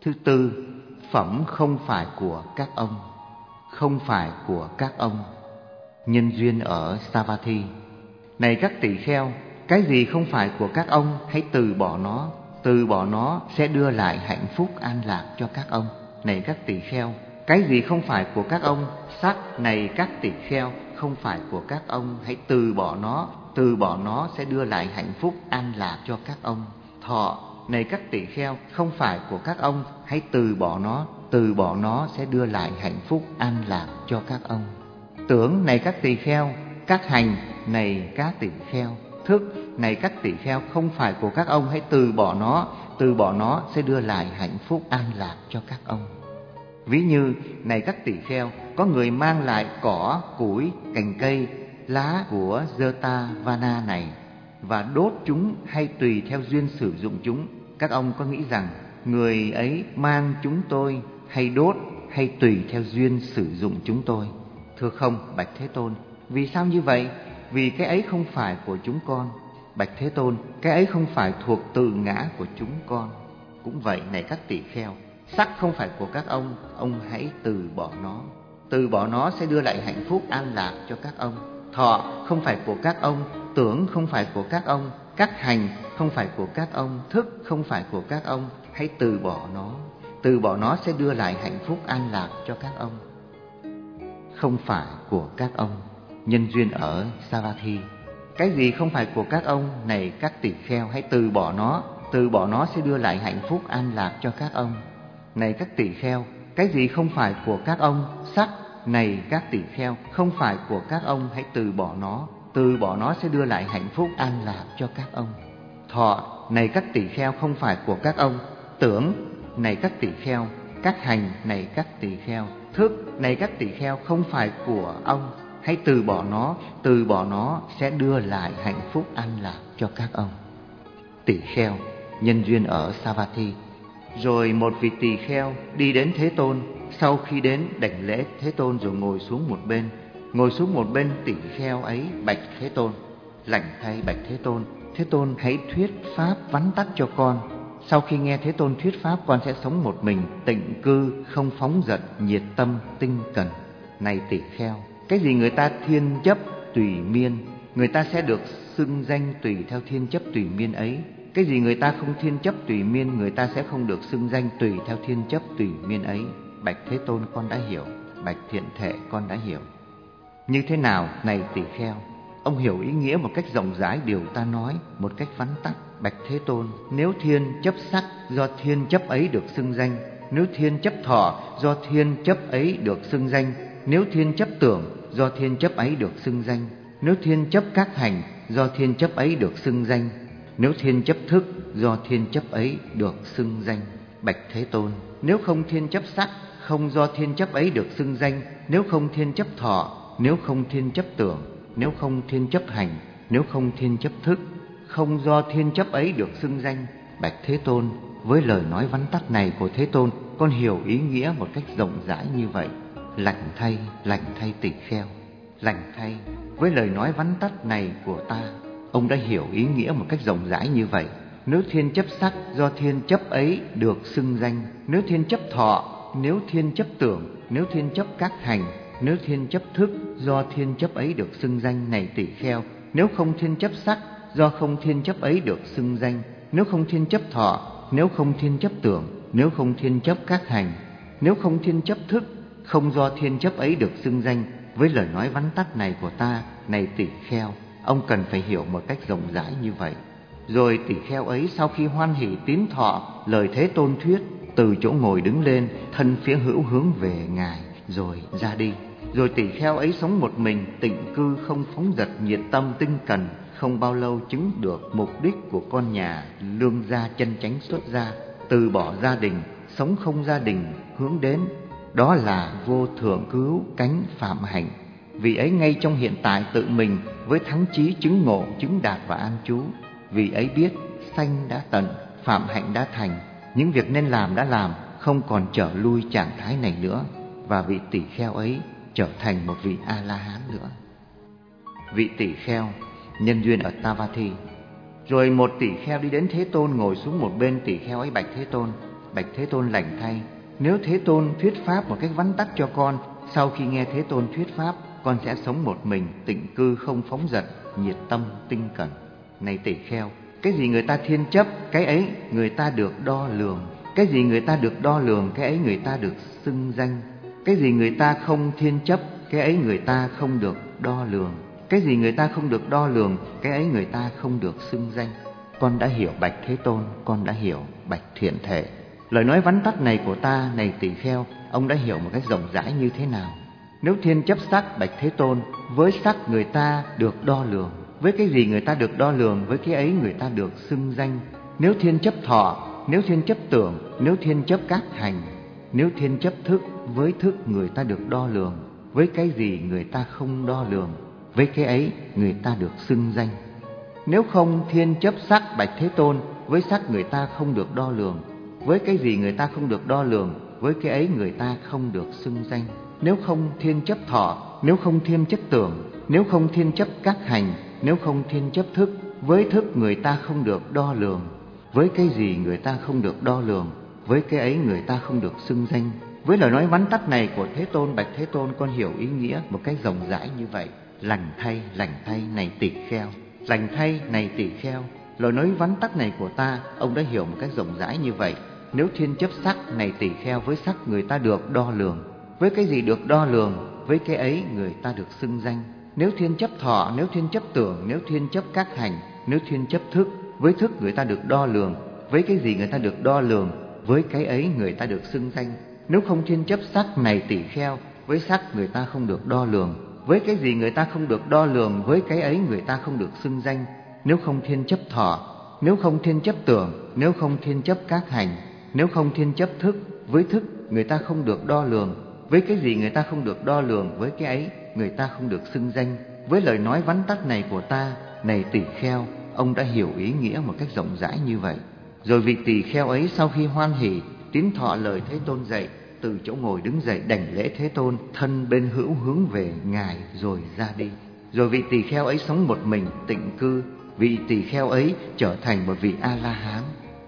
Thứ tư, phẩm không phải của các ông. Không phải của các ông. Nhân duyên ở Savatthi. Này các tỳ kheo, cái gì không phải của các ông hãy từ bỏ nó. Từ bỏ nó sẽ đưa lại hạnh phúc an lạc cho các ông. Này các tỳ kheo, cái gì không phải của các ông, sắc. Này các tỳ kheo, không phải của các ông hãy từ bỏ nó. Từ bỏ nó sẽ đưa lại hạnh phúc an lạc cho các ông. Thọ. Này các tỳ kheo, không phải của các ông hãy từ bỏ nó. Từ bỏ nó sẽ đưa lại hạnh phúc an lạc cho các ông. Tưởng. Này các tỳ kheo, các hành. Này các tỳ kheo, thức. Này các tỳ kheo, không phải của các ông hãy từ bỏ nó. Từ bỏ nó sẽ đưa lại hạnh phúc an lạc cho các ông. Ví như, này các tỳ kheo, có người mang lại cỏ, củi, cành cây, lá của Jetavana này và đốt chúng hay tùy theo duyên sử dụng chúng. Các ông có nghĩ rằng người ấy mang chúng tôi hay đốt hay tùy theo duyên sử dụng chúng tôi? Thưa không, bạch Thế Tôn. Vì sao như vậy? Vì cái ấy không phải của chúng con. Bạch Thế Tôn, cái ấy không phải thuộc tự ngã của chúng con. Cũng vậy, này các tỳ kheo, sắc không phải của các ông hãy từ bỏ nó. Từ bỏ nó sẽ đưa lại hạnh phúc an lạc cho các ông. Thọ không phải của các ông, tưởng không phải của các ông, các hành không phải của các ông, thức không phải của các ông, hãy từ bỏ nó. Từ bỏ nó sẽ đưa lại hạnh phúc an lạc cho các ông. Không phải của các ông. Nhân duyên ở Savatthi. Cái gì không phải của các ông, này các tỳ kheo, hãy từ bỏ nó. Từ bỏ nó sẽ đưa lại hạnh phúc an lạc cho các ông. Này các tỳ kheo, cái gì không phải của các ông, sắc. Này các tỳ kheo, không phải của các ông hãy từ bỏ nó. Từ bỏ nó sẽ đưa lại hạnh phúc an lạc cho các ông. Thọ. Này các tỳ kheo, không phải của các ông. Tưởng. Này các tỳ kheo, các hành. Này các tỳ kheo, thức. Này các tỳ kheo, không phải của ông, hãy từ bỏ nó. Từ bỏ nó sẽ đưa lại hạnh phúc an lạc cho các ông. Tỳ kheo. Nhân duyên ở Savatthi. Rồi một vị tỳ kheo đi đến Thế Tôn. Sau khi đến đảnh lễ Thế Tôn rồi ngồi xuống một bên. Ngồi xuống một bên, tỳ kheo ấy bạch Thế Tôn: lành thay bạch Thế Tôn, Thế Tôn hãy thuyết pháp vắn tắt cho con. Sau khi nghe Thế Tôn thuyết pháp, con sẽ sống một mình, tịnh cư, không phóng dật, nhiệt tâm, tinh cần. Này tỳ kheo, cái gì người ta thiên chấp tùy miên, người ta sẽ được xưng danh tùy theo thiên chấp tùy miên ấy. Cái gì người ta không thiên chấp tùy miên, người ta sẽ không được xưng danh tùy theo thiên chấp tùy miên ấy. Bạch Thế Tôn, con đã hiểu. Bạch Thiện Thệ, con đã hiểu. Như thế nào, này tỳ kheo? Ông hiểu ý nghĩa một cách rộng rãi điều ta nói, một cách vắn tắt. Bạch Thế Tôn, nếu thiên chấp sắc, do thiên chấp ấy được xưng danh. Nếu thiên chấp thọ, do thiên chấp ấy được xưng danh. Nếu thiên chấp tưởng, do thiên chấp ấy được xưng danh. Nếu thiên chấp các hành, do thiên chấp ấy được xưng danh. Nếu thiên chấp thức, do thiên chấp ấy được xưng danh. Bạch Thế Tôn, nếu không thiên chấp sắc, không do thiên chấp ấy được xưng danh. Nếu không thiên chấp thọ, nếu không thiên chấp tưởng, nếu không thiên chấp hành, nếu không thiên chấp thức, không do thiên chấp ấy được xưng danh. Bạch Thế Tôn, với lời nói vắn tắt này của Thế Tôn, con hiểu ý nghĩa một cách rộng rãi như vậy. Lành thay tỳ kheo, lành thay. Với lời nói vắn tắt này của ta, ông đã hiểu ý nghĩa một cách rộng rãi như vậy. Nếu thiên chấp sắc, do thiên chấp ấy được xưng danh. Nếu thiên chấp thọ, nếu thiên chấp tưởng, nếu thiên chấp các hành, nếu thiên chấp thức, do thiên chấp ấy được xưng danh. Này tỳ kheo, nếu không thiên chấp sắc, do không thiên chấp ấy được xưng danh. Nếu không thiên chấp thọ, nếu không thiên chấp tưởng, nếu không thiên chấp các hành, nếu không thiên chấp thức, không do thiên chấp ấy được xưng danh. Với lời nói vắn tắt này của ta, này tỳ kheo, ông cần phải hiểu một cách rộng rãi như vậy. Rồi tỳ kheo ấy sau khi hoan hỷ tín thọ lời Thế Tôn thuyết, từ chỗ ngồi đứng lên, thân phía hữu hướng về Ngài, rồi ra đi. Rồi tỳ kheo ấy sống một mình, tịnh cư, không phóng dật, nhiệt tâm, tinh cần. Không bao lâu chứng được mục đích của con nhà lương gia chân chánh xuất gia, từ bỏ gia đình, sống không gia đình, hướng đến đó là vô thượng cứu cánh phạm hạnh. Vì ấy ngay trong hiện tại tự mình với thắng chí chứng ngộ, chứng đạt và an trú. Vì ấy biết sanh đã tận, phạm hạnh đã thành, những việc nên làm đã làm, không còn trở lui trạng thái này nữa. Và vị tỳ kheo ấy trở thành một vị A-la-hán nữa. Vị tỳ kheo nhân duyên ở Savatthi. Rồi một tỳ kheo đi đến Thế Tôn, ngồi xuống một bên. Tỳ kheo ấy bạch Thế Tôn: Bạch Thế Tôn lành thay, nếu Thế Tôn thuyết pháp một cách vắn tắt cho con, sau khi nghe Thế Tôn thuyết pháp, con sẽ sống một mình, tịnh cư không phóng dật, nhiệt tâm, tinh cẩn. Này tỳ kheo, cái gì người ta thiên chấp, cái ấy người ta được đo lường. Cái gì người ta được đo lường, cái ấy người ta được xưng danh. Cái gì người ta không thiên chấp, cái ấy người ta không được đo lường. Cái gì người ta không được đo lường, cái ấy người ta không được xưng danh. Con đã hiểu Bạch Thế Tôn, con đã hiểu Bạch Thiện Thể. Lời nói vắn tắt này của ta, này tỳ kheo, ông đã hiểu một cách rộng rãi như thế nào? Nếu thiên chấp sắc, Bạch Thế Tôn, với sắc người ta được đo lường. Với cái gì người ta được đo lường, với cái ấy người ta được xưng danh. Nếu thiên chấp thọ, nếu thiên chấp tưởng, nếu thiên chấp các hành, nếu thiên chấp thức, với thức người ta được đo lường. Với cái gì người ta không đo lường, với cái ấy người ta được xưng danh. Nếu không thiên chấp sắc, Bạch Thế Tôn, với sắc người ta không được đo lường. Với cái gì người ta không được đo lường, với cái ấy người ta không được xưng danh. Nếu không thiên chấp thọ, nếu không thiên chấp tưởng, nếu không thiên chấp các hành, nếu không thiên chấp thức, với thức người ta không được đo lường. Với cái gì người ta không được đo lường, với cái ấy người ta không được xưng danh. Với lời nói vắn tắt này của Thế Tôn, Bạch Thế Tôn, con hiểu ý nghĩa một cách rộng rãi như vậy. Lành thay, này tỳ kheo. Lành thay, này tỳ kheo. Lời nói vắn tắt này của ta, ông đã hiểu một cách rộng rãi như vậy. Nếu thiên chấp sắc, này tỳ kheo, với sắc người ta được đo lường. Với cái gì được đo lường, với cái ấy người ta được xưng danh. Nếu thiên chấp thọ, nếu thiên chấp tưởng, nếu thiên chấp các hành, nếu thiên chấp thức, với thức người ta được đo lường. Với cái gì người ta được đo lường, với cái ấy người ta được xưng danh. Nếu không thiên chấp sắc, này tỳ kheo, với sắc người ta không được đo lường. Với cái gì người ta không được đo lường, với cái ấy người ta không được xưng danh. Nếu không thiên chấp thọ, nếu không thiên chấp tưởng, nếu không thiên chấp các hành, nếu không thiên chấp thức, với thức người ta không được đo lường. Với cái gì người ta không được đo lường, với cái ấy người ta không được xưng danh. Với lời nói vắn tắt này của ta, này tỳ kheo, ông đã hiểu ý nghĩa một cách rộng rãi như vậy. Rồi vị tỳ kheo ấy sau khi hoan hỉ tín thọ lời Thế Tôn dạy, từ chỗ ngồi đứng dậy đảnh lễ Thế Tôn, thân bên hữu hướng về ngài rồi ra đi. Rồi vị tỳ kheo ấy sống một mình, tịnh cư. Vị tỳ kheo ấy trở thành một vị A La Hán.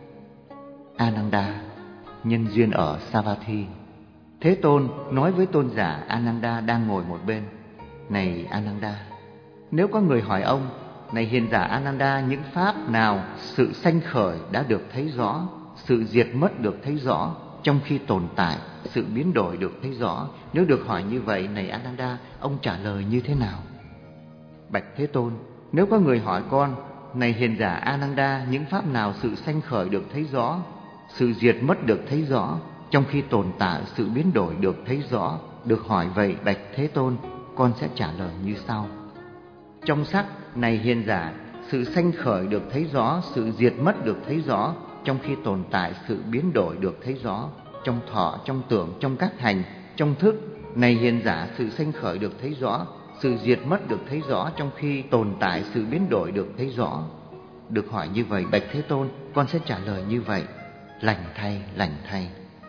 Ananda, nhân duyên ở Savatthi. Thế Tôn nói với tôn giả Ananda đang ngồi một bên: Này Ananda, nếu có người hỏi ông: Này hiền giả Ananda, những pháp nào sự sanh khởi đã được thấy rõ, sự diệt mất được thấy rõ, trong khi tồn tại sự biến đổi được thấy rõ? Nếu được hỏi như vậy, này Ananda, ông trả lời như thế nào? Bạch Thế Tôn, nếu có người hỏi con: Này hiền giả Ananda, những pháp nào sự sanh khởi được thấy rõ, sự diệt mất được thấy rõ, trong khi tồn tại sự biến đổi được thấy rõ? Được hỏi vậy, Bạch Thế Tôn, con sẽ trả lời như sau. Trong sắc, này hiền giả, sự sanh khởi được thấy rõ, sự diệt mất được thấy rõ, trong khi tồn tại sự biến đổi được thấy rõ. Trong thọ, trong tưởng, trong các hành, trong thức, này hiền giả, sự sanh khởi được thấy rõ, sự diệt mất được thấy rõ, trong khi tồn tại sự biến đổi được thấy rõ. Được hỏi như vậy, Bạch Thế Tôn, con sẽ trả lời như vậy. Lành thay.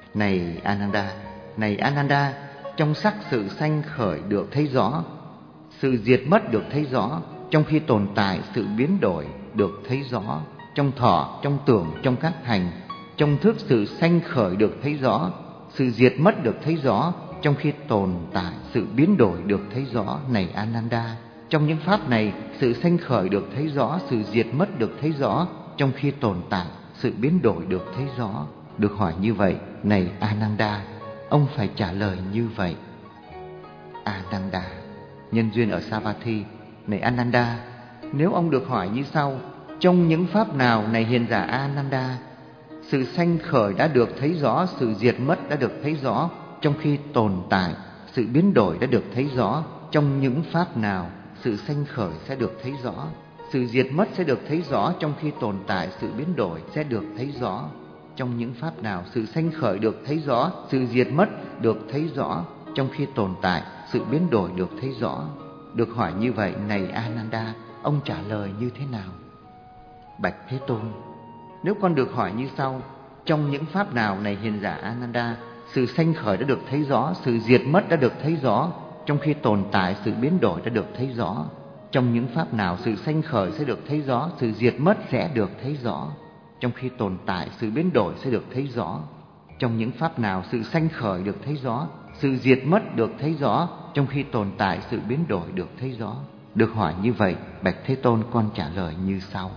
Này Ananda, trong sắc sự sanh khởi được thấy rõ, sự diệt mất được thấy rõ, trong khi tồn tại sự biến đổi được thấy rõ. Trong thọ, trong tưởng, trong các hành, trong thức, sự sanh khởi được thấy rõ, sự diệt mất được thấy rõ, trong khi tồn tại sự biến đổi được thấy rõ. Này Ananda, trong những pháp này, sự sanh khởi được thấy rõ, sự diệt mất được thấy rõ, trong khi tồn tại sự biến đổi được thấy rõ. Được hỏi như vậy, này Ananda, ông phải trả lời như vậy. Ananda, nhân duyên ở Savatthi. Này Ananda, nếu ông được hỏi như sau: Trong những pháp nào, này hiền giả Ananda, sự sanh khởi đã được thấy rõ, sự diệt mất đã được thấy rõ, trong khi tồn tại sự biến đổi đã được thấy rõ? Trong những pháp nào sự sanh khởi sẽ được thấy rõ, sự diệt mất sẽ được thấy rõ, trong khi tồn tại sự biến đổi sẽ được thấy rõ? Trong những pháp nào sự sanh khởi được thấy rõ, sự diệt mất được thấy rõ, trong khi tồn tại sự biến đổi được thấy rõ? Được hỏi như vậy, này Ananda, ông trả lời như thế nào? Bạch Thế Tôn, nếu con được hỏi như sau: Trong những pháp nào, này hiền giả Ananda, sự sanh khởi đã được thấy rõ, sự diệt mất đã được thấy rõ, trong khi tồn tại sự biến đổi đã được thấy rõ? Trong những pháp nào sự sanh khởi sẽ được thấy rõ, sự diệt mất sẽ được thấy rõ, trong khi tồn tại sự biến đổi sẽ được thấy rõ? Trong những pháp nào sự sanh khởi được thấy rõ, sự diệt mất được thấy rõ, trong khi tồn tại sự biến đổi được thấy rõ? Được hỏi như vậy, bạch Thế Tôn, con trả lời như sau.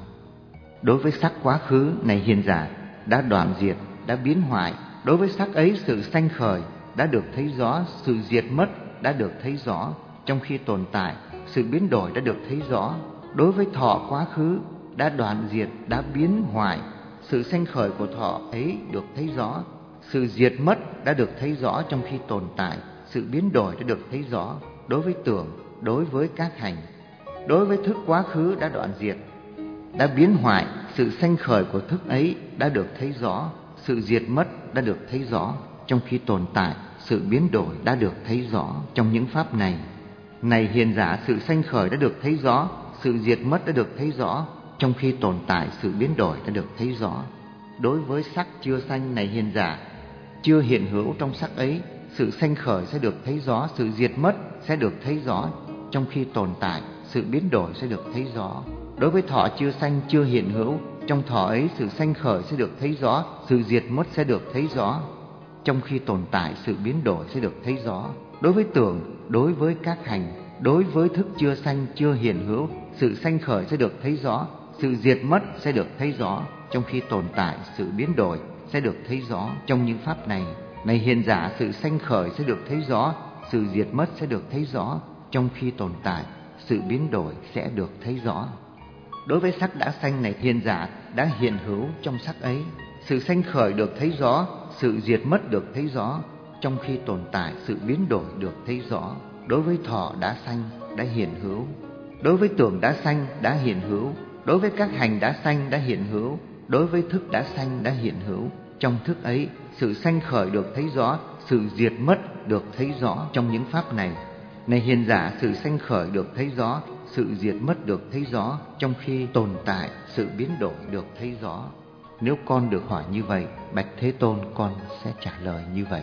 Đối với sắc quá khứ này hiền giả đã đoạn diệt, đã biến hoại, đối với sắc ấy sự sanh khởi đã được thấy rõ, sự diệt mất đã được thấy rõ, trong khi tồn tại sự biến đổi đã được thấy rõ. Đối với thọ quá khứ đã đoạn diệt, đã biến hoại, sự sanh khởi của thọ ấy được thấy rõ, sự diệt mất đã được thấy rõ, trong khi tồn tại sự biến đổi đã được thấy rõ. Đối với tưởng, đối với các hành, đối với thức quá khứ đã đoạn diệt, đã biến hoại, sự sanh khởi của thức ấy đã được thấy rõ, sự diệt mất đã được thấy rõ, trong khi tồn tại sự biến đổi đã được thấy rõ. Trong những pháp này, này hiền giả, sự sanh khởi đã được thấy rõ, sự diệt mất đã được thấy rõ, trong khi tồn tại sự biến đổi đã được thấy rõ. Đối với sắc chưa sanh này hiền giả, chưa hiện hữu trong sắc ấy, sự sanh khởi sẽ được thấy rõ, sự diệt mất sẽ được thấy rõ, trong khi tồn tại sự biến đổi sẽ được thấy rõ. Đối với thọ chưa sanh, chưa hiện hữu, trong thọ ấy sự sanh khởi sẽ được thấy rõ, sự diệt mất sẽ được thấy rõ, trong khi tồn tại sự biến đổi sẽ được thấy rõ. Đối với tưởng, đối với các hành, đối với thức chưa sanh, chưa hiện hữu, sự sanh khởi sẽ được thấy rõ, sự diệt mất sẽ được thấy rõ, trong khi tồn tại sự biến đổi sẽ được thấy rõ. Trong những pháp này, này hiền giả, sự sanh khởi sẽ được thấy rõ, sự diệt mất sẽ được thấy rõ, trong khi tồn tại sự biến đổi sẽ được thấy rõ. Đối với sắc đã sanh này hiền giả, đã hiện hữu trong sắc ấy, sự sanh khởi được thấy rõ, sự diệt mất được thấy rõ, trong khi tồn tại sự biến đổi được thấy rõ. Đối với thọ đã sanh, đã hiện hữu, đối với tưởng đã sanh, đã hiện hữu, đối với các hành đã sanh, đã hiện hữu, đối với thức đã sanh, đã hiện hữu, trong thức ấy sự sanh khởi được thấy rõ, sự diệt mất được thấy rõ. Trong những pháp này, này hiền giả, sự sanh khởi được thấy rõ, sự diệt mất được thấy rõ, trong khi tồn tại sự biến đổi được thấy rõ. Nếu con được hỏi như vậy, bạch Thế Tôn, con sẽ trả lời như vậy.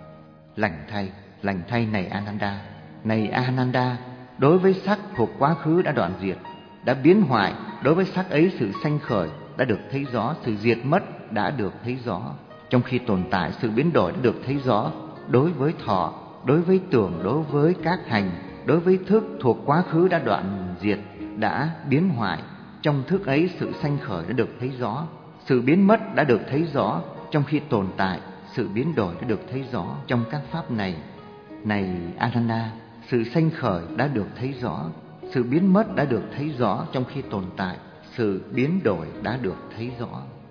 Lành thay này Ananda. Này Ananda, đối với sắc thuộc quá khứ đã đoạn diệt, đã biến hoại, đối với sắc ấy sự sanh khởi đã được thấy rõ, sự diệt mất đã được thấy rõ, trong khi tồn tại sự biến đổi đã được thấy rõ. Đối với thọ, đối với tưởng, đối với các hành, đối với thức thuộc quá khứ đã đoạn diệt, đã biến hoại, trong thức ấy sự sanh khởi đã được thấy rõ, sự biến mất đã được thấy rõ, trong khi tồn tại sự biến đổi đã được thấy rõ. Trong các pháp này, này Ananda, sự sanh khởi đã được thấy rõ, sự biến mất đã được thấy rõ, trong khi tồn tại sự biến đổi đã được thấy rõ.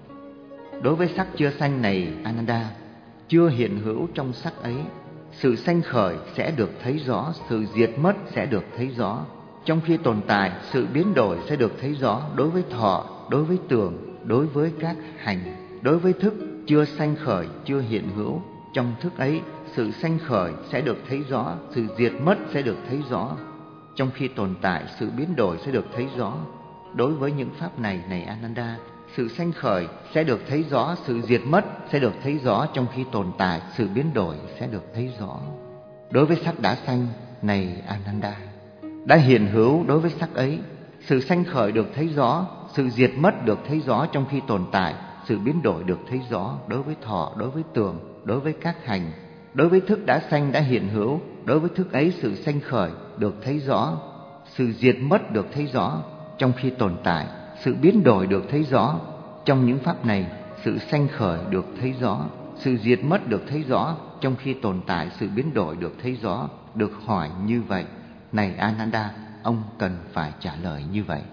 Đối với sắc chưa sanh này Ananda, chưa hiện hữu trong sắc ấy, sự sanh khởi sẽ được thấy rõ, sự diệt mất sẽ được thấy rõ, trong khi tồn tại sự biến đổi sẽ được thấy rõ. Đối với thọ, đối với tưởng, đối với các hành, đối với thức chưa sanh khởi, chưa hiện hữu, trong thức ấy sự sanh khởi sẽ được thấy rõ, sự diệt mất sẽ được thấy rõ, trong khi tồn tại sự biến đổi sẽ được thấy rõ. Đối với những pháp này, này Ananda, sự sanh khởi sẽ được thấy rõ, sự diệt mất sẽ được thấy rõ, trong khi tồn tại sự biến đổi sẽ được thấy rõ. Đối với sắc đã sanh, này Ananda, đã hiện hữu đối với sắc ấy, sự sanh khởi được thấy rõ, sự diệt mất được thấy rõ, trong khi tồn tại sự biến đổi được thấy rõ. Đối với thọ, đối với tưởng, đối với các hành, đối với thức đã sanh, đã hiện hữu, đối với thức ấy sự sanh khởi được thấy rõ, sự diệt mất được thấy rõ, trong khi tồn tại sự biến đổi được thấy rõ. Trong những pháp này, sự sanh khởi được thấy rõ, sự diệt mất được thấy rõ, trong khi tồn tại sự biến đổi được thấy rõ. Được hỏi như vậy, này Ananda, ông cần phải trả lời như vậy.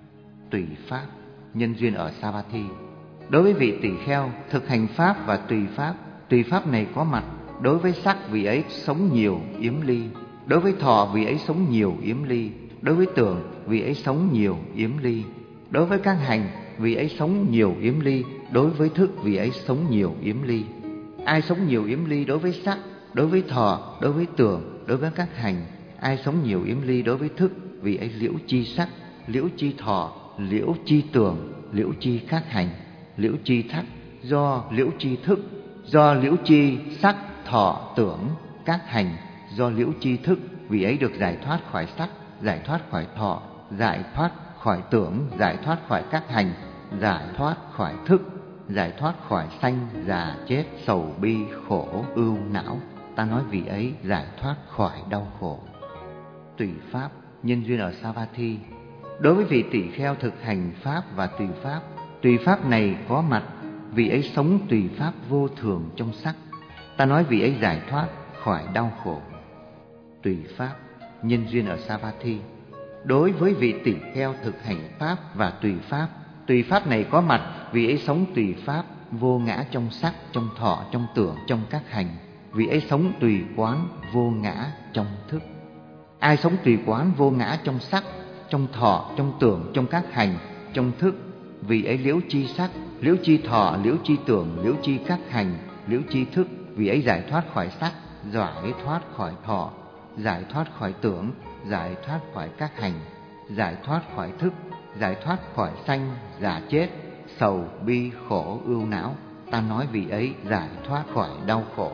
Tùy pháp, nhân duyên ở Savatthi. Đối với vị tỳ kheo thực hành pháp và tùy pháp này có mặt. Đối với sắc, vị ấy sống nhiều yếm ly. Đối với thọ, vị ấy sống nhiều yếm ly. Đối với tưởng, vị ấy sống nhiều yếm ly. Đối với các hành, vị ấy sống nhiều yếm ly. Đối với thức, vị ấy sống nhiều yếm ly. Ai sống nhiều yếm ly đối với sắc, đối với thọ, đối với tưởng, đối với các hành? Ai sống nhiều yếm ly đối với thức, vị ấy liễu chi sắc, liễu chi thọ, liễu chi tưởng, liễu chi các hành, liễu chi thắc. Do liễu chi thức, do liễu chi sắc, thọ, tưởng, các hành, do liễu chi thức, vị ấy được giải thoát khỏi sắc, giải thoát khỏi thọ, giải thoát khỏi tưởng, giải thoát khỏi các hành, giải thoát khỏi thức. giải thoát khỏi sanh, già, chết, sầu, bi, khổ, ưu, não. Ta nói vị ấy giải thoát khỏi đau khổ. Tùy pháp, nhân duyên ở Savatthi. Đối với vị tỳ kheo thực hành pháp và tùy pháp này có mặt, vị ấy sống tùy pháp vô thường trong sắc. Ta nói vị ấy giải thoát khỏi đau khổ. Tùy pháp, nhân duyên ở Savatthi. Đối với vị tỳ kheo thực hành pháp và tùy pháp này có mặt, vị ấy sống tùy pháp vô ngã trong sắc, trong thọ, trong tưởng, trong các hành. Vị ấy sống tùy quán vô ngã trong thức. Ai sống tùy quán vô ngã trong sắc, trong thọ, trong tưởng, trong các hành, trong thức, vị ấy liễu chi sắc, liễu chi thọ, liễu chi tưởng, liễu chi các hành, liễu chi thức. Vị ấy giải thoát khỏi sắc, giải thoát khỏi thọ, giải thoát khỏi tưởng, giải thoát khỏi các hành, giải thoát khỏi thức, giải thoát khỏi sanh, già, chết, sầu, bi, khổ, ưu, não. Ta nói vị ấy giải thoát khỏi đau khổ.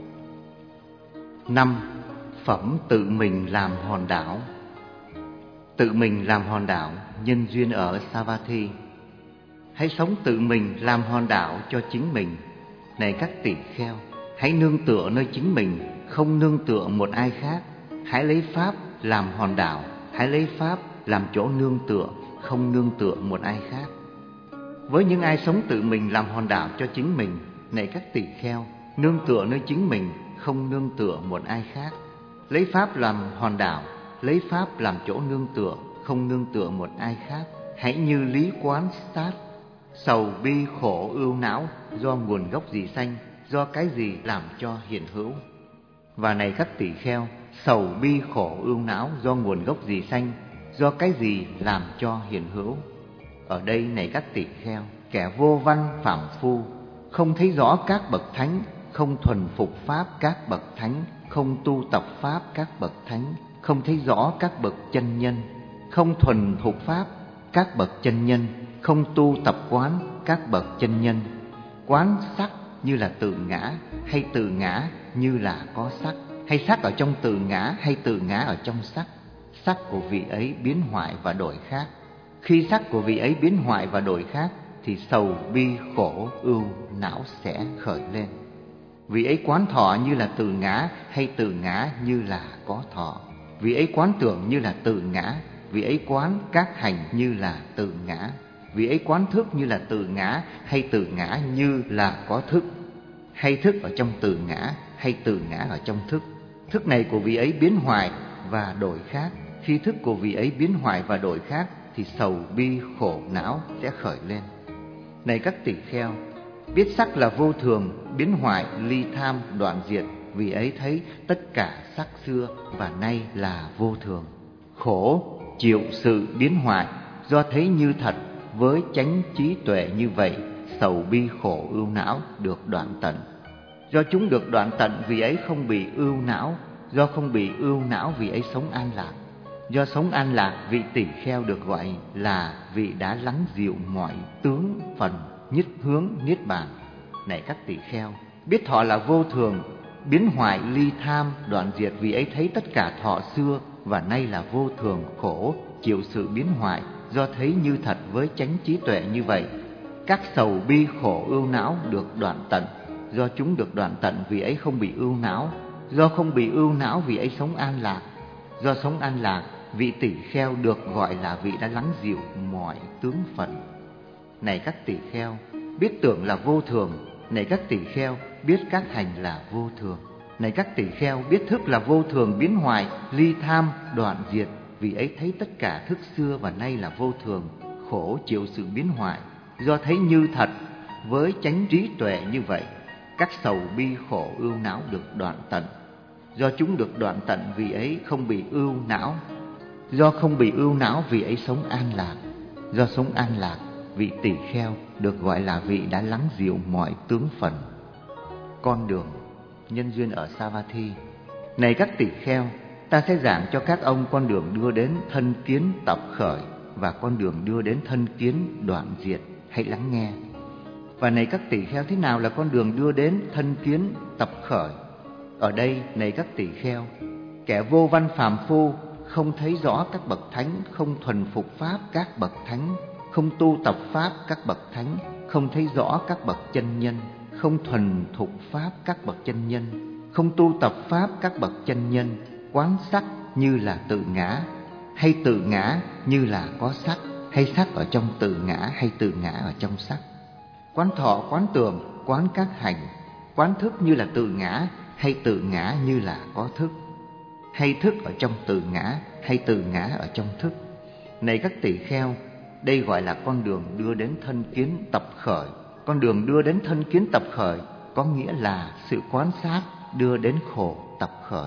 5. Phẩm tự mình làm hòn đảo. Tự mình làm hòn đảo, nhân duyên ở Savatthi. Hãy sống tự mình làm hòn đảo cho chính mình. Này các tỳ kheo, hãy nương tựa nơi chính mình, không nương tựa một ai khác. Hãy lấy pháp làm hòn đảo, hãy lấy pháp làm chỗ nương tựa, không nương tựa một ai khác. Với những ai sống tự mình làm hòn đảo cho chính mình, này các tỳ kheo, nương tựa nơi chính mình, không nương tựa một ai khác. Lấy pháp làm hòn đảo, lấy pháp làm chỗ nương tựa, không nương tựa một ai khác. Hãy như lý quán sát, sầu, bi, khổ, ưu, não do nguồn gốc gì sanh, do cái gì làm cho hiện hữu. Và này các tỳ kheo, sầu, bi, khổ, ưu, não do nguồn gốc gì sanh, do cái gì làm cho hiện hữu. Ở đây này các tỳ kheo, kẻ vô văn phàm phu, không thấy rõ các bậc thánh, không thuần phục pháp các bậc thánh, không tu tập pháp các bậc thánh, không thấy rõ các bậc chân nhân, không thuần thuộc pháp các bậc chân nhân, không tu tập quán các bậc chân nhân. Quán sắc như là tự ngã, hay tự ngã như là có sắc, hay sắc ở trong tự ngã, hay tự ngã ở trong sắc. Sắc của vị ấy biến hoại và đổi khác. Khi sắc của vị ấy biến hoại và đổi khác, thì sầu, bi, khổ, ưu, não sẽ khởi lên. Vị ấy quán thọ như là tự ngã, hay tự ngã như là có thọ. Vị ấy quán tưởng như là tự ngã, vị ấy quán các hành như là tự ngã. Vị ấy quán thức như là tự ngã, hay tự ngã như là có thức. Hay thức ở trong tự ngã, hay tự ngã ở trong thức. Thức này của vị ấy biến hoại và đổi khác. Khi thức của vị ấy biến hoại và đổi khác, thì sầu, bi, khổ, não sẽ khởi lên. Này các tỳ kheo, biết sắc là vô thường, biến hoại, ly tham, đoạn diệt. Vì ấy thấy tất cả sắc xưa và nay là vô thường. Khổ, chịu sự biến hoại, do thấy như thật, với chánh trí tuệ như vậy, sầu, bi, khổ, ưu, não được đoạn tận. Do chúng được đoạn tận, vì ấy không bị ưu não. Do không bị ưu não, vì ấy sống an lạc. Do sống an lạc, vị tỳ kheo được gọi là vị đã lắng dịu mọi tướng phần, nhất hướng niết bàn. Này các tỳ kheo, biết thọ là vô thường, biến hoại, ly tham, đoạn diệt. Vì ấy thấy tất cả thọ xưa và nay là vô thường, khổ, chịu sự biến hoại. Do thấy như thật với chánh trí tuệ như vậy, các sầu, bi, khổ, ưu, não được đoạn tận. Do chúng được đoạn tận, vì ấy không bị ưu não. Do không bị ưu não, vì ấy sống an lạc. Do sống an lạc, vị tỳ kheo được gọi là vị đã lắng dịu mọi tướng phận. Này các tỳ kheo, biết tưởng là vô thường. Này các tỳ kheo, biết các hành là vô thường. Này các tỳ kheo, biết thức là vô thường, biến hoại, ly tham, đoạn diệt. Vì ấy thấy tất cả thức xưa và nay là vô thường, khổ, chịu sự biến hoại. Do thấy như thật với chánh trí tuệ như vậy, các sầu, bi, khổ, ưu, não được đoạn tận. Do chúng được đoạn tận, vì ấy không bị ưu não. Do không bị ưu não, vì ấy sống an lạc. Do sống an lạc, vị tỳ kheo được gọi là vị đã lắng dịu mọi tướng phận. Con đường, nhân duyên ở Savatthi. Này các tỳ kheo, ta sẽ giảng cho các ông con đường đưa đến thân kiến tập khởi và con đường đưa đến thân kiến đoạn diệt. Hãy lắng nghe. Và này các tỳ kheo, thế nào là con đường đưa đến thân kiến tập khởi? Ở đây, này các tỳ kheo, kẻ vô văn phàm phu, không thấy rõ các bậc thánh, không thuần phục pháp các bậc thánh, không tu tập pháp các bậc thánh, không thấy rõ các bậc chân nhân, không thuần thục pháp các bậc chân nhân, không tu tập pháp các bậc chân nhân, quán sắc như là tự ngã, hay tự ngã như là có sắc, hay sắc ở trong tự ngã, hay tự ngã ở trong sắc. Quán thọ, quán tưởng, quán các hành, quán thức như là tự ngã, hay tự ngã như là có thức, hay thức ở trong tự ngã, hay tự ngã ở trong thức. Này các tỳ kheo, đây gọi là con đường đưa đến thân kiến tập khởi. Con đường đưa đến thân kiến tập khởi có nghĩa là sự quan sát đưa đến khổ tập khởi.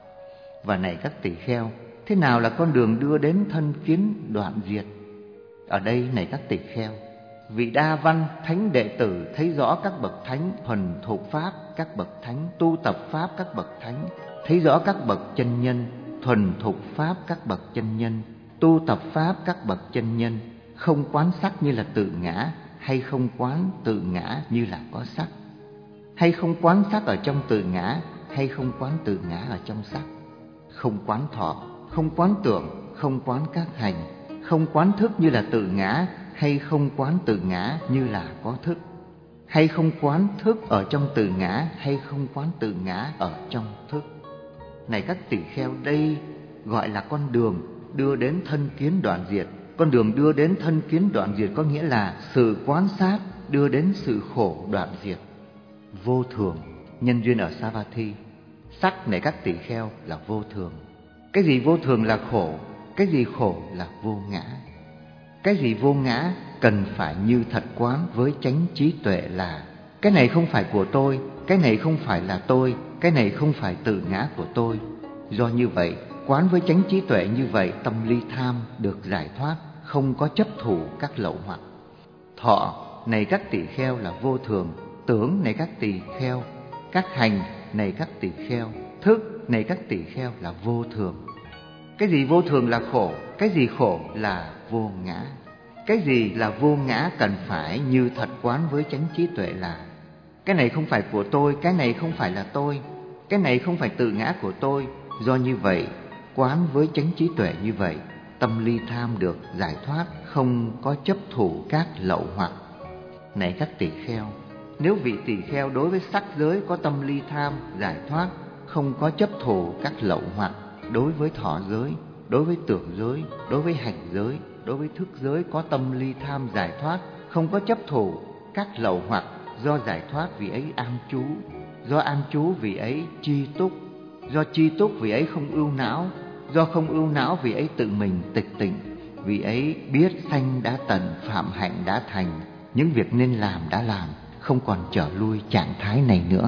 Và này các tỳ kheo, thế nào là con đường đưa đến thân kiến đoạn diệt? Ở đây này các tỳ kheo, vị đa văn thánh đệ tử thấy rõ các bậc thánh thuần thục pháp, các bậc thánh tu tập pháp, các bậc thánh thấy rõ các bậc chân nhân thuần thục pháp, các bậc chân nhân tu tập pháp, các bậc chân nhân, không quán sắc như là tự ngã, hay không quán tự ngã như là có sắc, hay không quán sắc ở trong tự ngã, hay không quán tự ngã ở trong sắc, không quán thọ, không quán tưởng, không quán các hành, không quán thức như là tự ngã, hay không quán tự ngã như là có thức, hay không quán thức ở trong tự ngã, hay không quán tự ngã ở trong thức. Này các tỳ kheo, đây gọi là con đường đưa đến thân kiến đoạn diệt. Con đường đưa đến thân kiến đoạn diệt có nghĩa là sự quan sát đưa đến sự khổ đoạn diệt. Vô thường, nhân duyên ở Savatthi. Sắc này các tỳ kheo là vô thường. Cái gì vô thường là khổ, cái gì khổ là vô ngã. Cái gì vô ngã cần phải như thật quán với chánh trí tuệ là cái này không phải của tôi, cái này không phải là tôi, cái này không phải tự ngã của tôi. Do như vậy, quán với chánh trí tuệ như vậy, tâm ly tham được giải thoát, không có chấp thủ các lậu hoặc. Thọ này các tỳ kheo là vô thường. Tưởng này các tỳ kheo, các hành này các tỳ kheo, thức này các tỳ kheo là vô thường. Cái gì vô thường là khổ, cái gì khổ là vô ngã. Cái gì là vô ngã cần phải như thật quán với chánh trí tuệ là cái này không phải của tôi, cái này không phải là tôi, cái này không phải tự ngã của tôi. Do như vậy, quán với chánh trí tuệ như vậy, tâm ly tham được giải thoát, không có chấp thủ các lậu hoặc. Này các tỳ kheo, nếu vị tỳ kheo đối với sắc giới có tâm ly tham giải thoát, không có chấp thủ các lậu hoặc, đối với thọ giới, đối với tưởng giới, đối với hành giới, đối với thức giới có tâm ly tham giải thoát, không có chấp thủ các lậu hoặc, do giải thoát vì ấy an trú, do an trú vì ấy chi túc, do chi túc vì ấy không ưu não, do không ưu não vì ấy tự mình tịch tịnh, vì ấy biết sanh đã tận, phạm hạnh đã thành, những việc nên làm đã làm, không còn trở lui trạng thái này nữa.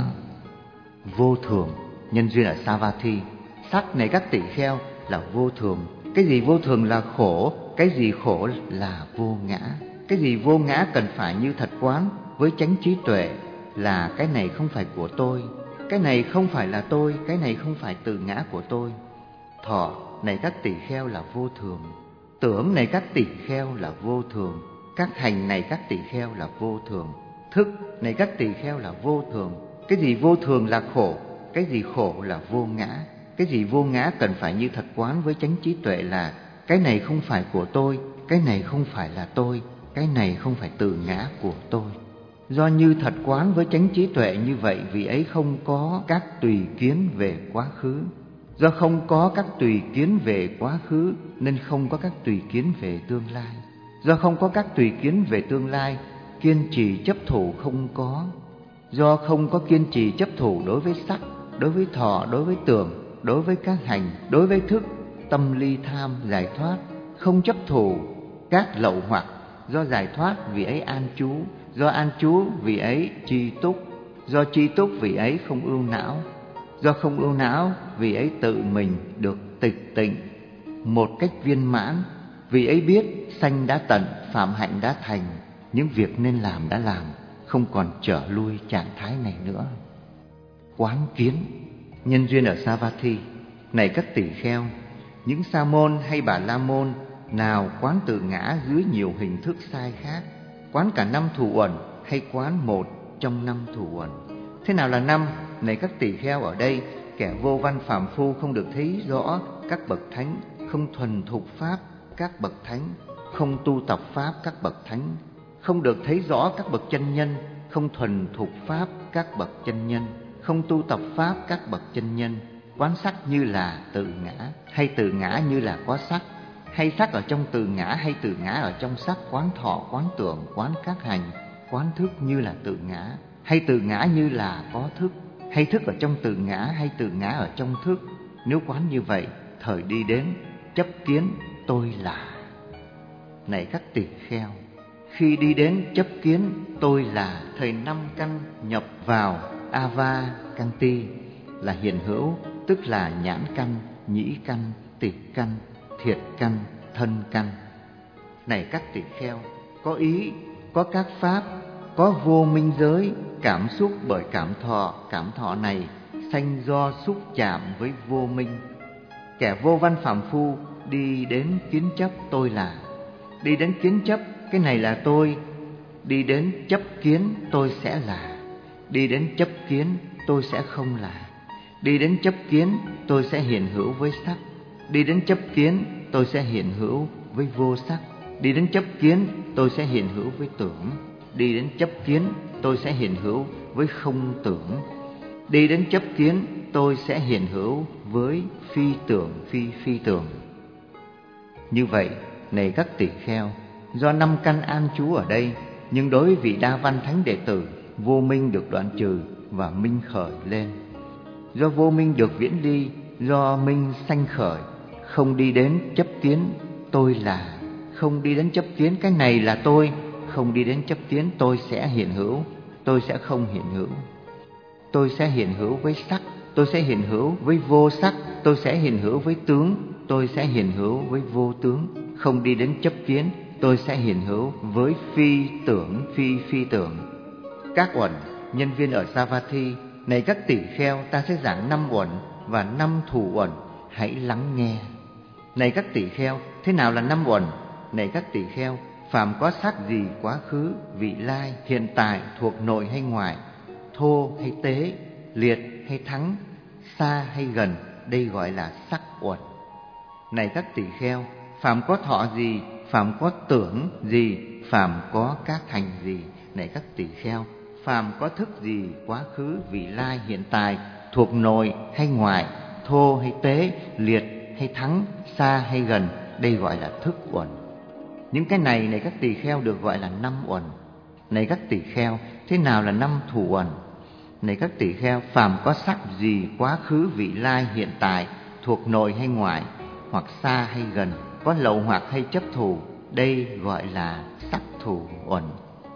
Vô thường, nhân duyên ở Savatthi. Sắc này các tỳ kheo là vô thường. Cái gì vô thường là khổ, cái gì khổ là vô ngã. Cái gì vô ngã cần phải như thật quán với chánh trí tuệ là cái này không phải của tôi, cái này không phải là tôi, cái này không phải tự ngã của tôi. Thọ này các tỳ kheo là vô thường. Tưởng này các tỳ kheo là vô thường. Các hành này các tỳ kheo là vô thường. Thức này các tỳ kheo là vô thường. Cái gì vô thường là khổ, cái gì khổ là vô ngã. Cái gì vô ngã cần phải như thật quán với chánh trí tuệ là cái này không phải của tôi, cái này không phải là tôi, cái này không phải tự ngã của tôi. Do như thật quán với chánh trí tuệ như vậy, vì ấy không có các tùy kiến về quá khứ. Do không có các tùy kiến về quá khứ nên không có các tùy kiến về tương lai. Do không có các tùy kiến về tương lai, kiên trì chấp thủ không có. Do không có kiên trì chấp thủ đối với sắc, đối với thọ, đối với tưởng, đối với các hành, đối với thức, tâm ly tham giải thoát, không chấp thủ các lậu hoặc. Do giải thoát vì ấy an trú, do an trú vì ấy chi túc, do chi túc vì ấy không ưu não, do không ưu não vì ấy tự mình được tịch tịnh một cách viên mãn, vì ấy biết sanh đã tận, phạm hạnh đã thành, những việc nên làm đã làm, không còn trở lui trạng thái này nữa. Quán kiến, nhân duyên ở Savatthi. Này các tỳ kheo, những sa môn hay bà la môn nào quán tự ngã dưới nhiều hình thức sai khác, quán cả 5 thủ uẩn hay quán một trong 5 thủ uẩn. Thế nào là 5? Này các tỳ kheo, ở đây kẻ vô văn phàm phu không được thấy rõ các bậc thánh, không thuần thục pháp các bậc thánh, không tu tập pháp các bậc thánh, không được thấy rõ các bậc chân nhân, không thuần thục pháp các bậc chân nhân, không tu tập pháp các bậc chân nhân. Quán sắc như là tự ngã, hay tự ngã như là có sắc, hay sắc ở trong tự ngã, hay tự ngã ở trong sắc. Quán thọ, quán tưởng, quán các hành, quán thức như là tự ngã, hay tự ngã như là có thức, hay thức ở trong tự ngã, hay tự ngã ở trong thức. Nếu quán như vậy, thời đi đến chấp kiến tôi là. Này các tỳ kheo, khi đi đến chấp kiến tôi là, thời năm căn nhập vào ava căn ti là hiện hữu, tức là nhãn căn, nhĩ căn, tịch căn, thiệt căn, thân căn. Này các tỳ kheo, có ý, có các pháp, có vô minh giới, cảm xúc bởi cảm thọ này sanh do xúc chạm với vô minh. Kẻ vô văn phàm phu đi đến kiến chấp tôi là, đi đến kiến chấp cái này là tôi, đi đến chấp kiến tôi sẽ là, đi đến chấp kiến tôi sẽ không là, đi đến chấp kiến tôi sẽ hiện hữu với sắc, đi đến chấp kiến tôi sẽ hiện hữu với vô sắc, đi đến chấp kiến tôi sẽ hiện hữu với tưởng, đi đến chấp kiến tôi sẽ hiện hữu với không tưởng, đi đến chấp kiến tôi sẽ hiện hữu với phi tưởng, phi tưởng. Như vậy, này các tỳ kheo, do năm căn an trú ở đây, nhưng đối với vị đa văn thánh đệ tử, vô minh được đoạn trừ và minh khởi lên. Do vô minh được viễn đi, do minh sanh khởi, không đi đến chấp kiến tôi là, không đi đến chấp kiến cái này là tôi, không đi đến chấp kiến tôi sẽ hiện hữu, tôi sẽ không hiện hữu. Tôi sẽ hiện hữu với sắc, tôi sẽ hiện hữu với vô sắc, tôi sẽ hiện hữu với tướng, tôi sẽ hiện hữu với vô tướng. Không đi đến chấp kiến, tôi sẽ hiện hữu với phi tưởng, phi tưởng. Các uẩn, nhân viên ở Savatthi, này các tỷ kheo, ta sẽ giảng 5 uẩn và 5 thủ uẩn, hãy lắng nghe. Này các tỷ kheo, thế nào là 5 uẩn? Này các tỷ kheo, phàm có sắc gì quá khứ, vị lai, hiện tại, thuộc nội hay ngoại, thô hay tế, liệt hay thắng, xa hay gần, đây gọi là sắc uẩn. Này các tỷ kheo, phàm có thọ gì, phàm có tưởng gì, phàm có các hành gì. Này các tỷ kheo, phàm có thức gì, quá khứ, vị lai, hiện tại, thuộc nội hay ngoại, thô hay tế, liệt hay thắng, xa hay gần, đây gọi là thức uẩn. Những cái này các tỳ kheo được gọi là 5 uẩn. Này các tỳ kheo, thế nào là 5 thủ uẩn? Này các tỳ kheo, phàm có sắc gì, quá khứ, vị lai, hiện tại, thuộc nội hay ngoại, hoặc xa hay gần, có lậu hoặc hay chấp thủ, đây gọi là sắc thủ uẩn.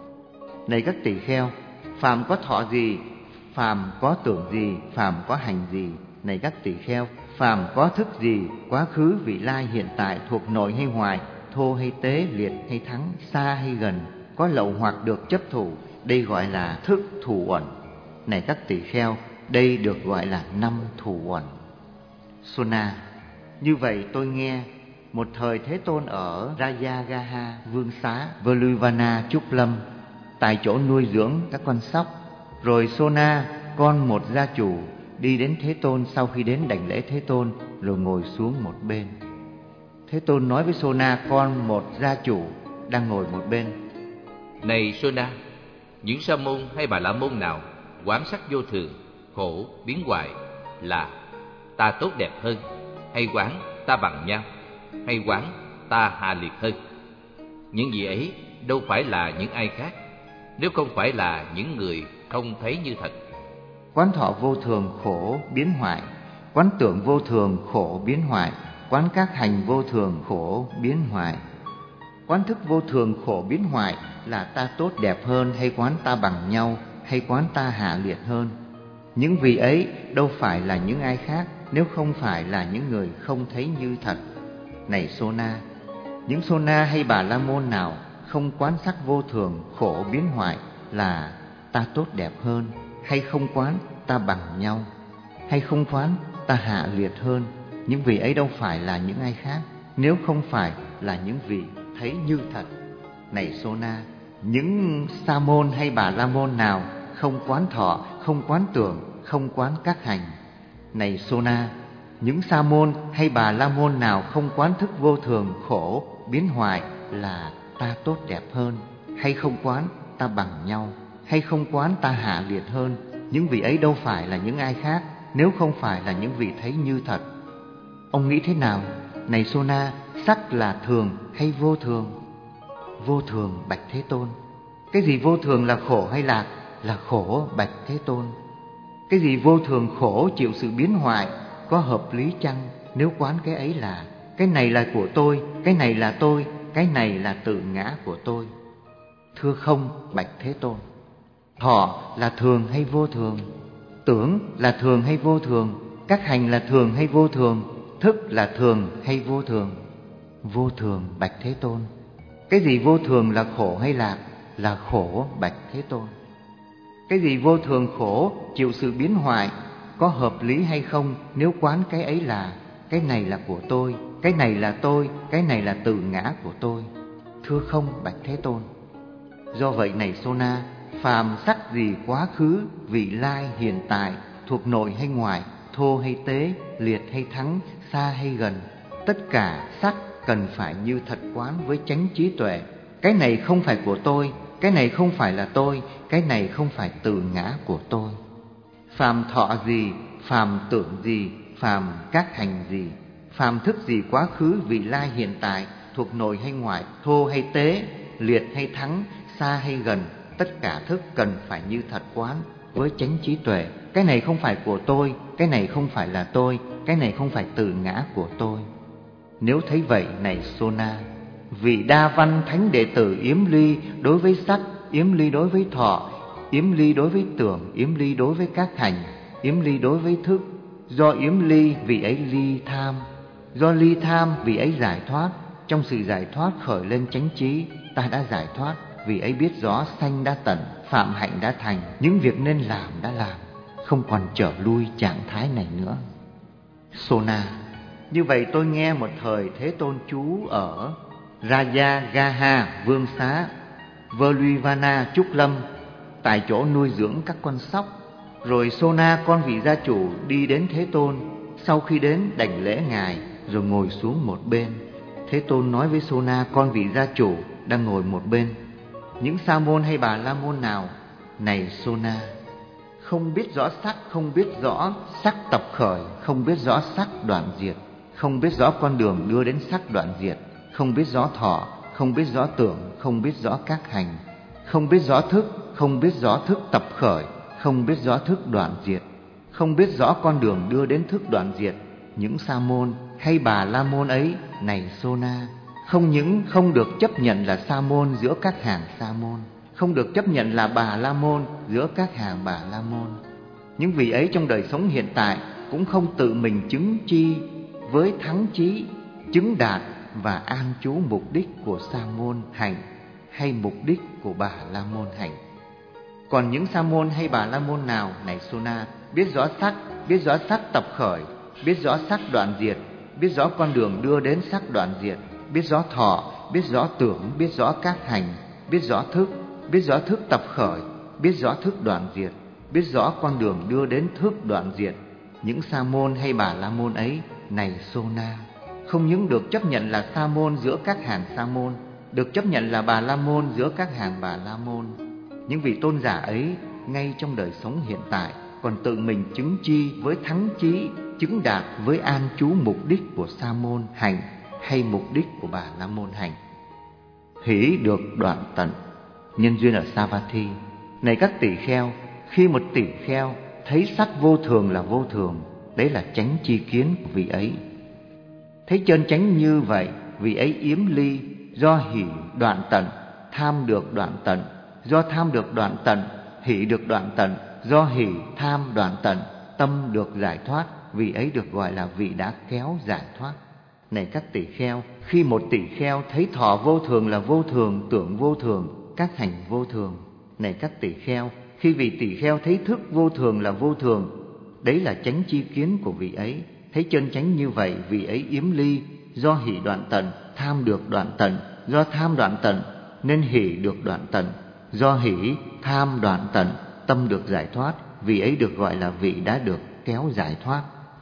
Này các tỳ kheo, phàm có thọ gì, phàm có tưởng gì, phàm có hành gì. Này các tỳ kheo, phàm có thức gì, quá khứ, vị lai, hiện tại, thuộc nội hay ngoại, thô hay tế, liệt hay thắng, xa hay gần, có lậu hoặc được chấp thủ, đây gọi là thức thủ uẩn. Này các tỳ kheo, đây được gọi là 5 thủ uẩn. Sona. Như vậy tôi nghe, một thời Thế Tôn ở Rajagaha, Vương Xá, Veluvana, Trúc Lâm, tại chỗ nuôi dưỡng các con sóc. Rồi Sona, con một gia chủ, đi đến Thế Tôn sau khi đến đảnh lễ Thế Tôn, rồi ngồi xuống một bên. Thế Tôn nói với Sona, con một gia chủ, đang ngồi một bên: Này Sona, những sa môn hay bà la môn nào quán sắc vô thường, khổ, biến hoại là ta tốt đẹp hơn, hay quán ta bằng nhau, hay quán ta hạ liệt hơn? Những gì ấy đâu phải là những ai khác, nếu không phải là những người không thấy như thật. Quán thọ vô thường, khổ, biến hoại. Quán tưởng vô thường, khổ, biến hoại. Quán các hành vô thường, khổ, biến hoại. Quán thức vô thường, khổ, biến hoại là ta tốt đẹp hơn, hay quán ta bằng nhau, hay quán ta hạ liệt hơn? Những vị ấy đâu phải là những ai khác, nếu không phải là những người không thấy như thật. Này Sona, những Sona hay bà la môn nào không quán sắc vô thường, khổ, biến hoại là ta tốt đẹp hơn, hay không quán ta bằng nhau, hay không quán ta hạ liệt hơn? Những vị ấy đâu phải là những ai khác, nếu không phải là những vị thấy như thật. Này Sona, những sa môn hay bà la môn nào không quán thọ, không quán tưởng, không quán các hành. Này Sona, những sa môn hay bà la môn nào không quán thức vô thường, khổ, biến hoại là ta tốt đẹp hơn, hay không quán ta bằng nhau, hay không quán ta hạ liệt hơn. Những vị ấy đâu phải là những ai khác, nếu không phải là những vị thấy như thật. Ông nghĩ thế nào? Này Sona, sắc là thường hay vô thường? Vô thường, bạch Thế Tôn. Cái gì vô thường là khổ hay lạc? Là khổ, bạch Thế Tôn. Cái gì vô thường khổ chịu sự biến hoại, có hợp lý chăng nếu quán cái ấy là cái này là của tôi, cái này là tôi, cái này là tự ngã của tôi? Thưa không, bạch Thế Tôn. Thọ là thường hay vô thường? Tưởng là thường hay vô thường? Các hành là thường hay vô thường? Thức là thường hay vô thường? Vô thường, bạch Thế Tôn. Cái gì vô thường là khổ hay lạc? Là khổ, bạch Thế Tôn. Cái gì vô thường khổ chịu sự biến hoại, có hợp lý hay không nếu quán cái ấy là cái này là của tôi, cái này là tôi, cái này là tự ngã của tôi? Thưa không, bạch Thế Tôn. Do vậy này Sona, phàm sắc gì quá khứ, vị lai, hiện tại, thuộc nội hay ngoài, thô hay tế, liệt hay thắng, xa hay gần, tất cả sắc cần phải như thật quán với chánh trí tuệ. Cái này không phải của tôi, cái này không phải là tôi, cái này không phải tự ngã của tôi. Phàm thọ gì, phàm tưởng gì, phàm các hành gì, phàm thức gì quá khứ, vị lai, hiện tại, thuộc nội hay ngoài, thô hay tế, liệt hay thắng, xa hay gần, tất cả thức cần phải như thật quán với chánh trí tuệ. Cái này không phải của tôi, cái này không phải là tôi, cái này không phải tự ngã của tôi. Nếu thấy vậy này Sona, vị Đa Văn thánh đệ tử yếm ly đối với sắc, yếm ly đối với thọ, yếm ly đối với tưởng, yếm ly đối với các hành, yếm ly đối với thức. Do yếm ly vị ấy ly tham, do ly tham vị ấy giải thoát. Trong sự giải thoát khởi lên chánh trí, ta đã giải thoát. Vì ấy biết rõ sanh đã tận, phạm hạnh đã thành, những việc nên làm đã làm, không còn trở lui trạng thái này nữa. Sona, như vậy tôi nghe một thời Thế Tôn trú ở Rajagaha Vương Xá, Völuvana Trúc Lâm, tại chỗ nuôi dưỡng các con sóc. Rồi Sona con vị gia chủ đi đến Thế Tôn. Sau khi đến đảnh lễ ngài rồi ngồi xuống một bên. Thế Tôn nói với Sona con vị gia chủ đang ngồi một bên: những sa môn hay bà la môn nào, này Sona, không biết rõ sắc, không biết rõ sắc tập khởi, không biết rõ sắc đoạn diệt, không biết rõ con đường đưa đến sắc đoạn diệt, không biết rõ thọ, không biết rõ tưởng, không biết rõ các hành, không biết rõ thức, không biết rõ thức tập khởi, không biết rõ thức đoạn diệt, không biết rõ con đường đưa đến thức đoạn diệt, những sa môn hay bà la môn ấy, này Sona, không những không được chấp nhận là sa môn giữa các hàng sa môn, không được chấp nhận là bà la môn giữa các hàng bà la môn. Những vị ấy trong đời sống hiện tại cũng không tự mình chứng chi với thắng chí, chứng đạt và an trú mục đích của sa môn hành hay mục đích của bà la môn hành. Còn những sa môn hay bà la môn nào, này Sona, biết rõ sắc tập khởi, biết rõ sắc đoạn diệt, biết rõ con đường đưa đến sắc đoạn diệt, biết rõ thọ, biết rõ tưởng, biết rõ các hành, biết rõ thức tập khởi, biết rõ thức đoạn diệt, biết rõ con đường đưa đến thức đoạn diệt, những sa môn hay bà la môn ấy, này Sona, không những được chấp nhận là sa môn giữa các hàng sa môn, được chấp nhận là bà la môn giữa các hàng bà la môn. Những vị tôn giả ấy ngay trong đời sống hiện tại còn tự mình chứng chi với thắng chí, chứng đạt với an trú mục đích của sa môn hành hay mục đích của bà la môn hành. Hỷ được đoạn tận. Nhân duyên ở Savatthi. Này các tỷ kheo, khi một tỷ kheo thấy sắc vô thường là vô thường, đấy là chánh chi kiến của vị ấy. Thấy chân chánh như vậy, vị ấy yếm ly, do hỷ đoạn tận, tham được đoạn tận, do tham được đoạn tận, hỷ được đoạn tận, do hỷ tham đoạn tận, tâm được giải thoát, vị ấy được gọi là vị đã kéo giải thoát. Này các tỷ kheo, khi một tỷ kheo thấy thọ vô thường là vô thường, tưởng vô thường, các hành vô thường. Này các tỷ kheo, khi vị tỷ kheo thấy thức vô thường là vô thường, đấy là chánh chi kiến của vị ấy. Thấy chân chánh như vậy, vị ấy yếm ly, do hỷ đoạn tận, tham được đoạn tận, do tham đoạn tận nên hỷ được đoạn tận, do hỷ tham đoạn tận, tâm được giải thoát, vị ấy được gọi là vị đã được kéo giải thoát.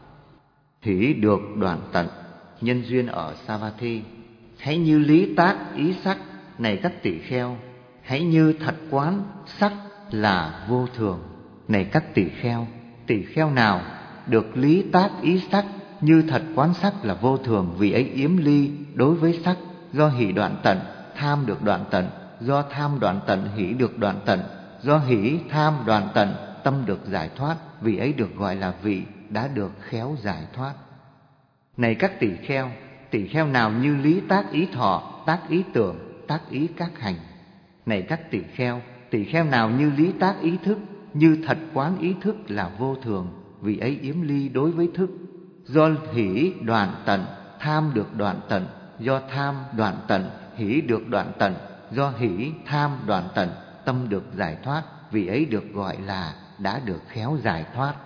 Hỷ được đoạn tận. Nhân duyên ở Savatthi. Hãy như lý tác ý sắc, này các tỷ kheo, hãy như thật quán sắc là vô thường. Này các tỳ kheo nào được lý tác ý sắc, như thật quán sắc là vô thường, vì ấy yếm ly đối với sắc. Do hỷ đoạn tận, tham được đoạn tận. Do tham đoạn tận, hỷ được đoạn tận. Do hỷ tham đoạn tận, tâm được giải thoát, vì ấy được gọi là vị đã được khéo giải thoát. Này các tỳ kheo nào như lý tác ý thọ, tác ý tưởng, tác ý các hành. Này các tỳ kheo nào như lý tác ý thức, như thật quán ý thức là vô thường, vì ấy yếm ly đối với thức. Do hỷ đoạn tận, tham được đoạn tận. Do tham đoạn tận, hỷ được đoạn tận. Do hỷ tham đoạn tận, tâm được giải thoát, vì ấy được gọi là đã được khéo giải thoát.